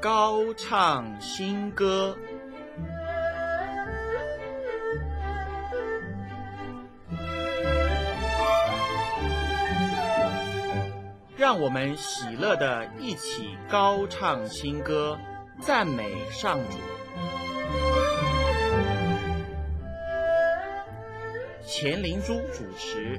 高唱新歌。让我们喜乐地一起高唱新歌，赞美上主。钱灵珠主持。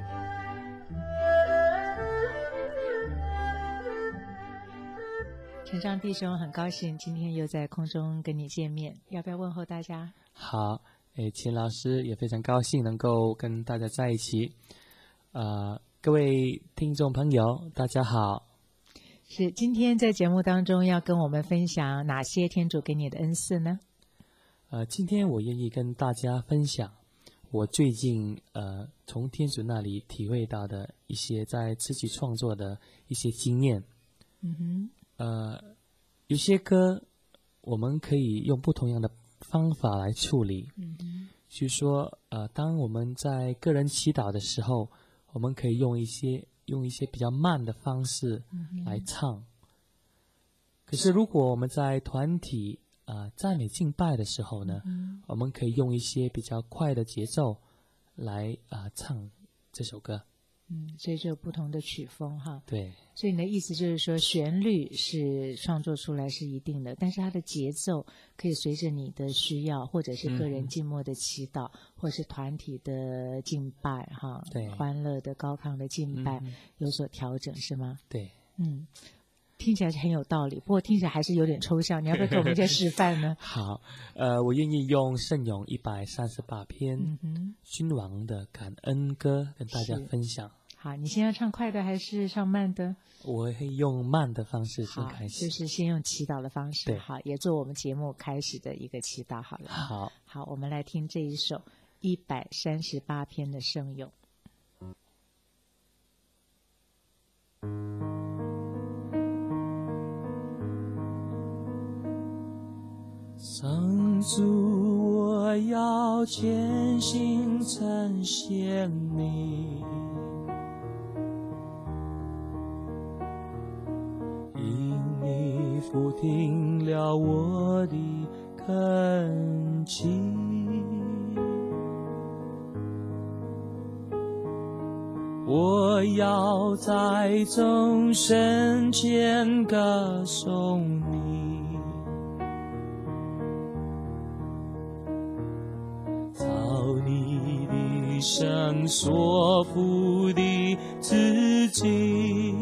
陈章弟兄，很高兴今天又在空中跟你见面，要不要问候大家？ 好，钱老师也非常高兴能够跟大家在一起。各位听众朋友，大家好。 是，今天在节目当中要跟我们分享哪些天主给你的恩赐呢？ 今天我愿意跟大家分享我最近从天主那里体会到的一些在词曲创作的一些经验。有些歌我们可以用不同样的方法来处理。就是说当我们在个人祈祷的时候，我们可以用一些比较慢的方式来唱。可是如果我们在团体赞美敬拜的时候呢，我们可以用一些比较快的节奏来唱这首歌。 所以就有不同的曲风哈。 对。 所以你的意思就是说，旋律是创作出来是一定的，但是它的节奏可以随着你的需要，或者是个人静默的祈祷，或是团体的敬拜哈， 对，欢乐的高亢的敬拜有所调整，是吗？ 对。 听起来是很有道理，不过听起来还是有点抽象，你要不要给我们一些示范呢？ 好，我愿意用圣咏138篇君王的感恩歌跟大家分享。 好，你先要唱快的还是唱慢的？ 我会用慢的方式先开始， 就是先用祈祷的方式。 对， 好，也做我们节目开始的一个祈祷好了。好，我们来听这一首138篇的圣咏。 上主，我要全心称谢你，因你俯听了我的恳求。我要在众生前歌颂你，照你的圣所赋的自己，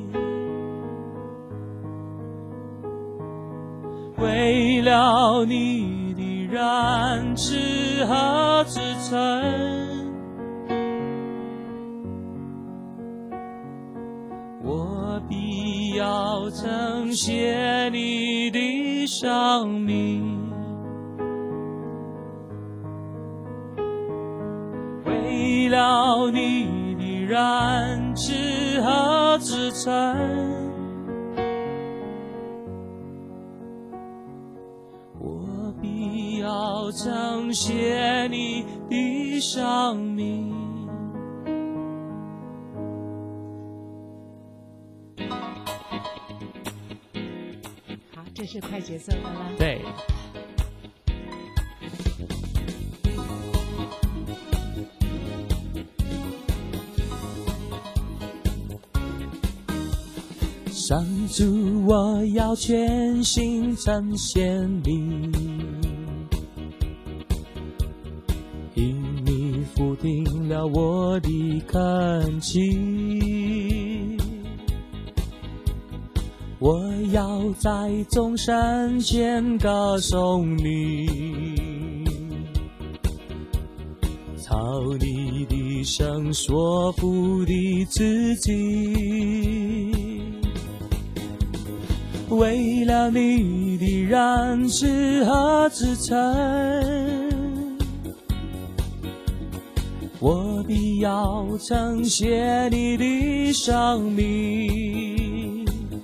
为了你的仁慈和至诚，我必要称谢你的生命。为了你的仁慈和至诚，我必要称谢你的生命。 好，这是快节奏的啦。 对。 上主，我要全心称谢你，因你俯听了我的恳求。我要在众生前歌颂你，照你的圣所赋的自己，为了你的仁慈和至诚，我必要称谢你的生命。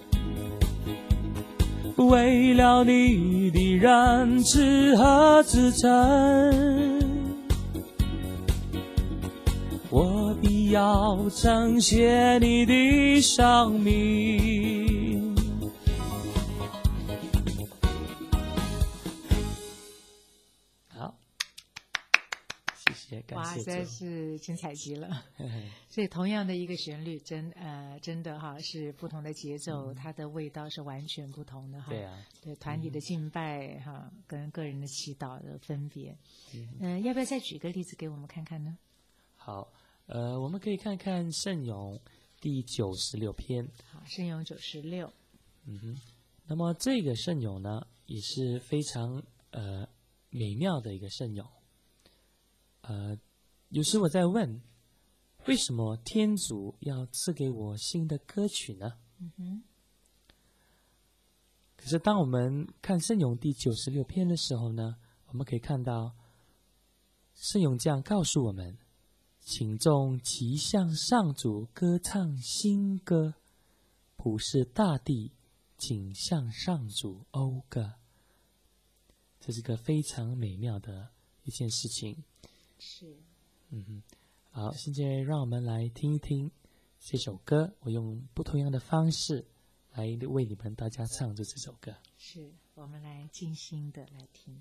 为了你的仁慈和至诚，我必要称谢你的生命。 谢，感哇， 谢实在主。 是精彩极了。 嘿嘿所以同样的一个旋律，真的哈是不同的节奏，它的味道是完全不同的哈。 对啊， 对团体的敬拜哈，跟个人的祈祷的分别。要不要再举个例子给我们看看呢？ 好，我们可以看看圣咏第96篇。 好，圣咏96。 那么这个圣咏呢，也是非常美妙的一个圣咏。有时我在问，为什么天主要赐给我新的歌曲呢？可是当我们看圣咏第96篇的时候呢，我们可以看到圣咏这样告诉我们：请众齐向上主歌唱新歌，普世大地请向上主讴歌。这是个非常美妙的一件事情。 是。 好，现在让我们来听一听这首歌，我用不同样的方式来为你们大家唱这首歌。 是，我们来静心的来听。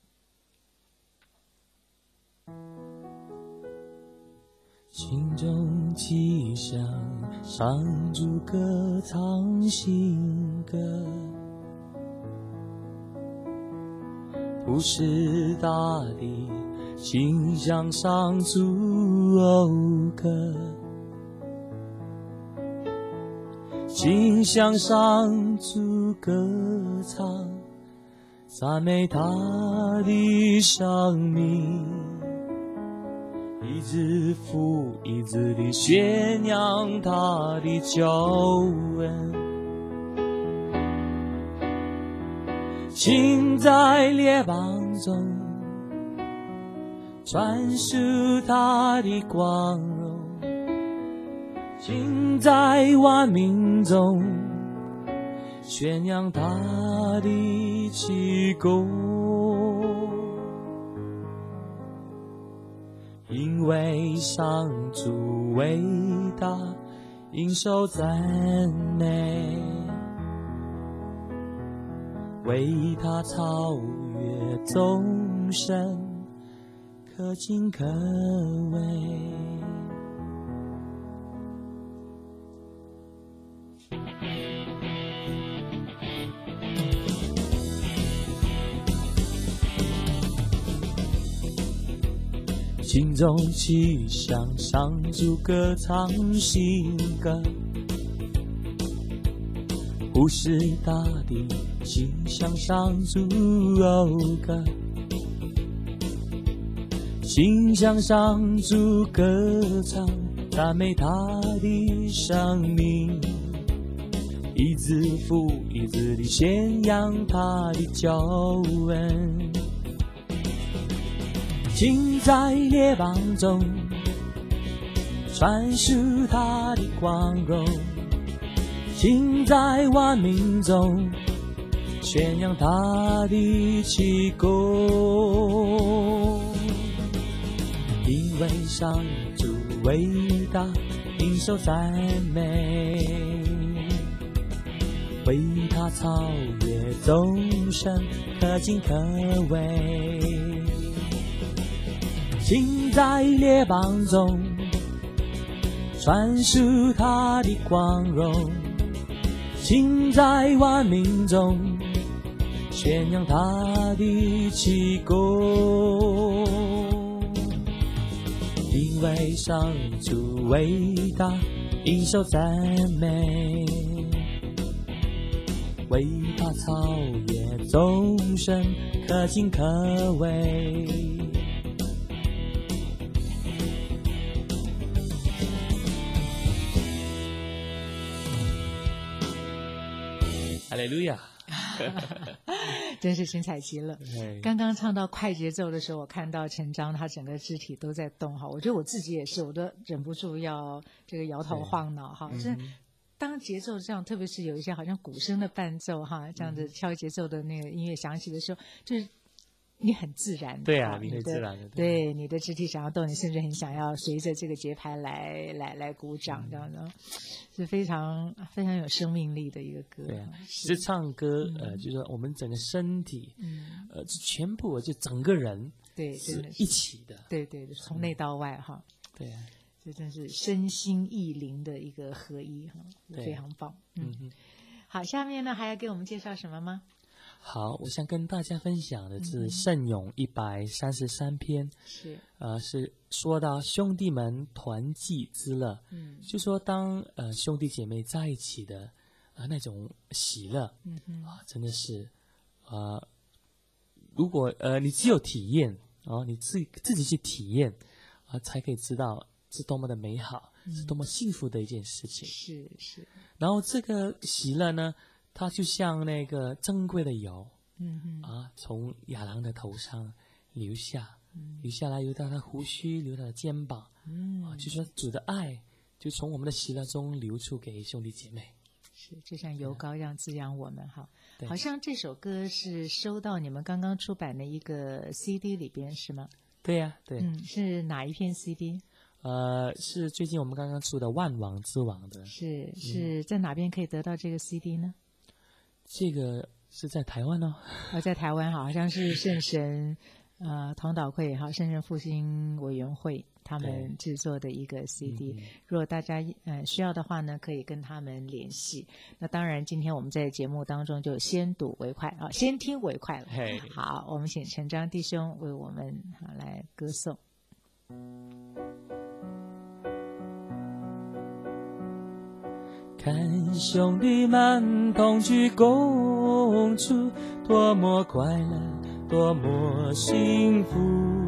心中齐向上主歌唱新歌，普世大地请向上主讴歌，请向上主歌唱，赞美他的生命，一直父一直地宣扬他的救恩，请在列邦中传述他的光荣，请在万民中宣扬他的奇功，因为上主伟大，应受赞美，为他超越众生，可敬可畏。心中齐向上主歌唱新歌，普世大地请向上主讴歌，请向上主歌唱，赞美他的生命，一字复一字地宣扬他的救恩，请在列邦中传述他的光荣，请在万民中宣扬他的奇功，因为上主伟大，应受赞美，为他超越众生，可敬可畏，请在列邦中传述他的光荣，请在万民中宣扬他的奇功，因为上主伟大，应受赞美，为他超越众生，可敬可畏。哈利路亚！ 真是精彩极了。刚刚唱到快节奏的时候，我看到陈章他整个肢体都在动哈，我觉得我自己也是，我都忍不住要这个摇头晃脑哈。这当节奏这样，特别是有一些好像鼓声的伴奏哈，这样子敲节奏的那个音乐响起的时候，就是你很自然， 对啊，你很自然的， 对你的肢体想要动，你甚至很想要随着这个节拍来鼓掌，这样的，是非常非常有生命力的一个歌。 对啊，其实唱歌就是说我们整个身体，全部就整个人对，真的是一起的。 对，从内到外哈。 对， 这真是身心意灵的一个合一哈，非常棒。好，下面呢还要给我们介绍什么吗？ 好，我想跟大家分享的是圣咏133篇，是说到兄弟们团聚之乐，就说当兄弟姐妹在一起的那种喜乐，真的是如果你只有体验你自己去体验才可以知道是多么的美好，是多么幸福的一件事情。 是。 然后这个喜乐呢，它就像那个珍贵的油，从亚郎的头上流下来，流到他胡须，流到他肩膀，就说主的爱就从我们的喜乐中流出给兄弟姐妹。 是，就像油膏一样滋养我们哈。好像这首歌是收到你们刚刚出版的一个 CD 里边是吗？ 对呀，对。 是哪一片 CD？ 是最近我们刚刚出的万王之王的。 是在哪边可以得到这个 CD 呢？ 这个是在台湾哦。 在台湾好像是圣神同祷会圣神复兴委员会他们制作的一个 CD，如果大家需要的话呢，可以跟他们联系。那当然，今天我们在节目当中就先睹为快先听为快了。好，我们请陈章弟兄为我们来歌颂。 看兄弟们同居共处，多么快乐，多么幸福。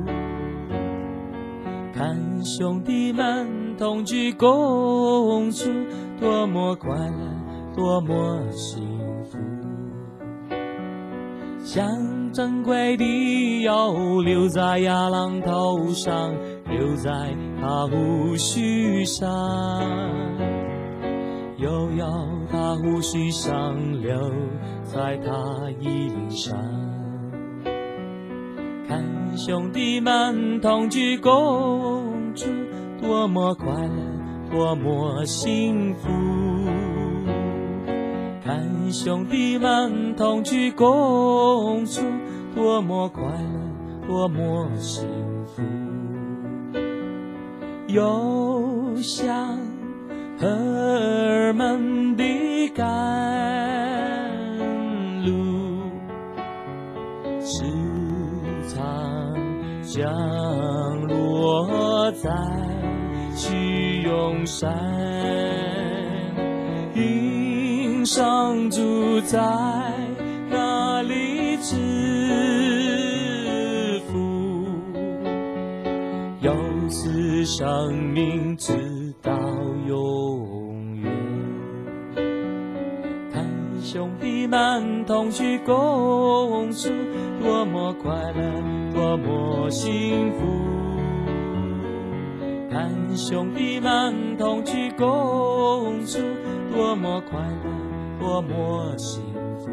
看兄弟们同居共处，多么快乐，多么幸福。像珍贵的油留在亚郎头上，留在他胡须上，又要他胡须上留在他衣领上。看兄弟们同居共处，多么快乐，多么幸福。看兄弟们同居共处，多么快乐，多么幸福。又像荷尔蒙的甘露，时常降落在去永山，因上主在那里赐福，有此生命直到永远。看兄弟们同居共处，多么快乐，多么幸福。看兄弟们同居共处，多么快乐，多么幸福。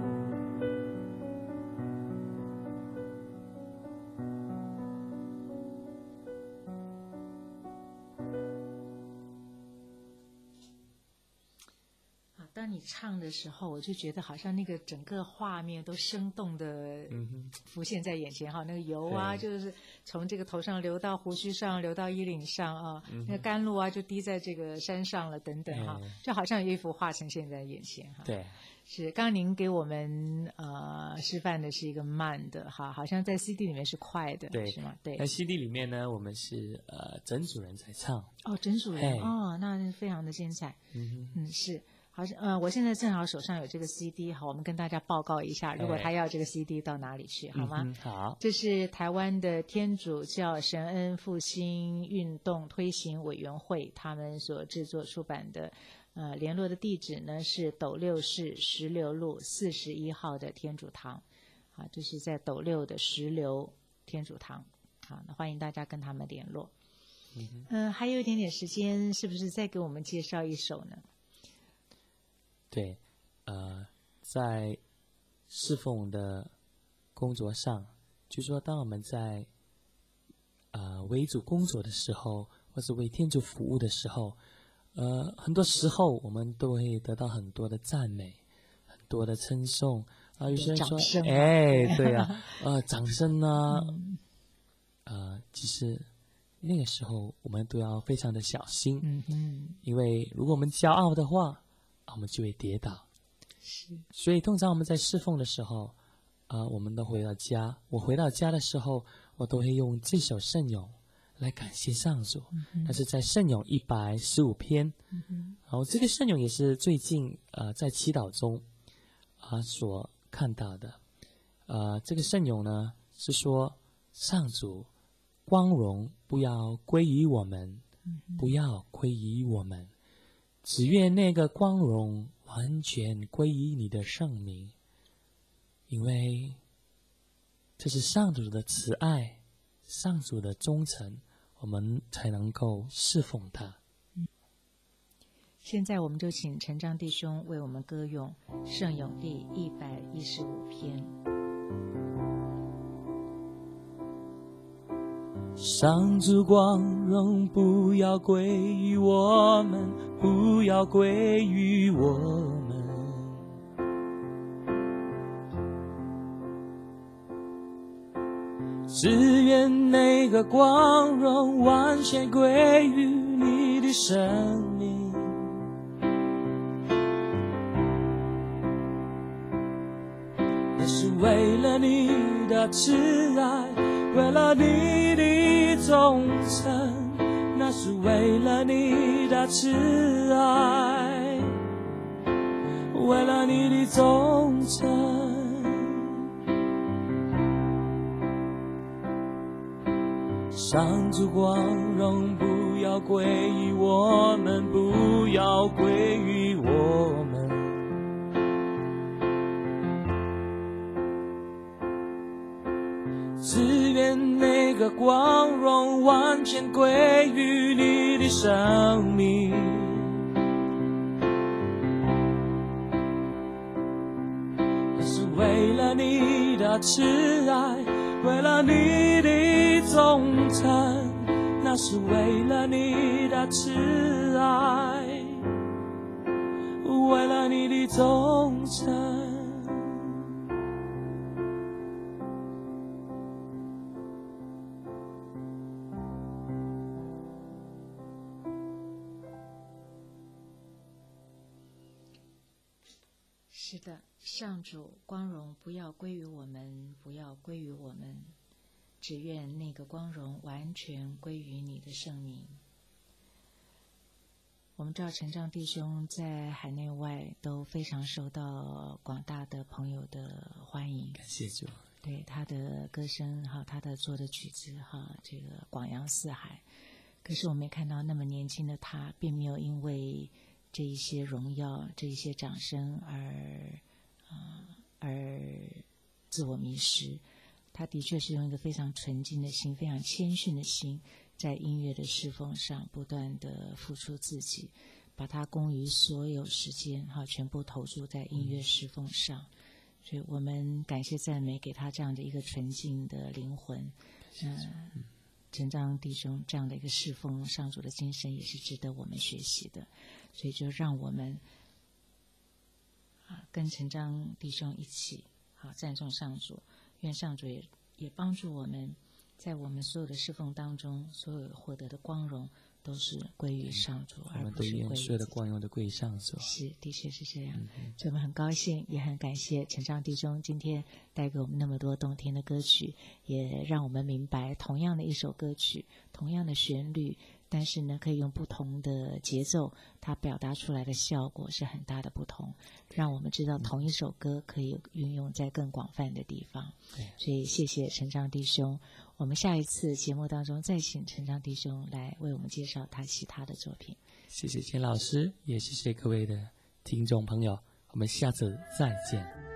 当你唱的时候，我就觉得好像那个整个画面都生动的浮现在眼前哈，那个油就是从这个头上流到胡须上，流到衣领上那个甘露就滴在这个山上了等等哈，就好像有一幅画呈现在眼前哈。 对， 是刚刚您给我们示范的是一个慢的哈，好像在 CD 里面是快的， 对， 是吗？对， 在 CD 里面呢，我们是整组人在唱。 整组人那非常的精彩。是。好像我现在正好手上有这个 CD， 好，我们跟大家报告一下，如果他要这个 CD 到哪里去，好吗？ 好， 这是台湾的天主教神恩复兴运动推行委员会他们所制作出版的，联络的地址呢是斗六市石榴路41号的天主堂，这是在斗六的石榴天主堂，好，那欢迎大家跟他们联络。还有一点点时间，是不是再给我们介绍一首呢？ 对，在侍奉的工作上，就说当我们在为主工作的时候，或是为天主服务的时候，很多时候我们都会得到很多的赞美，很多的称颂有些人说，对呀，掌声啊， 其实那个时候我们都要非常的小心，因为如果我们骄傲的话，我们就会跌倒。 是， 所以通常我们在侍奉的时候，我们都回到家。我回到家的时候，我都会用这首圣咏来感谢上主。那是在圣咏115篇。然后这个圣咏也是最近在祈祷中所看到的。这个圣咏呢是说，上主光荣不要归于我们，不要归于我们，只愿那个光荣完全归于你的圣名，因为这是上主的慈爱，上主的忠诚，我们才能够侍奉他。 现在我们就请陈章弟兄为我们歌咏圣咏第115篇。 上主光荣不要归于我们，不要归于我们，只愿那个光荣完全归于你的生命。那是为了你的慈爱，为了你的忠诚，那是为了你的慈爱，为了你的忠诚。上主光荣不要归于我们，不要归于我们，只愿那个光荣完全归于你的生命。那是为了你的慈爱，为了你的忠诚，那是为了你的慈爱，为了你的忠诚。 是的，上主光荣不要归于我们，不要归于我们，只愿那个光荣完全归于你的圣名。我们知道陈章弟兄在海内外都非常受到广大的朋友的欢迎， 感谢主。 对他的歌声他的做的曲子这个广扬四海。可是我们也看到那么年轻的他，并没有因为这一些荣耀、这一些掌声而自我迷失。他的确是用一个非常纯净的心、非常谦逊的心，在音乐的侍奉上不断的付出自己，把他供于所有时间全部投注在音乐侍奉上。所以我们感谢赞美给他这样的一个纯净的灵魂。陈章弟兄这样的一个侍奉上主的精神也是值得我们学习的。所以就让我们跟陈章弟兄一起赞颂上主，愿上主也帮助我们，在我们所有的侍奉当中，所有获得的光荣都是归于上主，而不是归于自己。我们都愿所有的光荣都归于上主。是，的确是这样。所以我们很高兴，也很感谢陈章弟兄今天带给我们那么多动听的歌曲，也让我们明白，同样的一首歌曲，同样的旋律，但是呢，可以用不同的节奏，它表达出来的效果是很大的不同，让我们知道同一首歌可以运用在更广泛的地方。所以谢谢陈章弟兄，我们下一次节目当中再请陈章弟兄来为我们介绍他其他的作品。 谢谢钱老师，也谢谢各位的听众朋友，我们下次再见。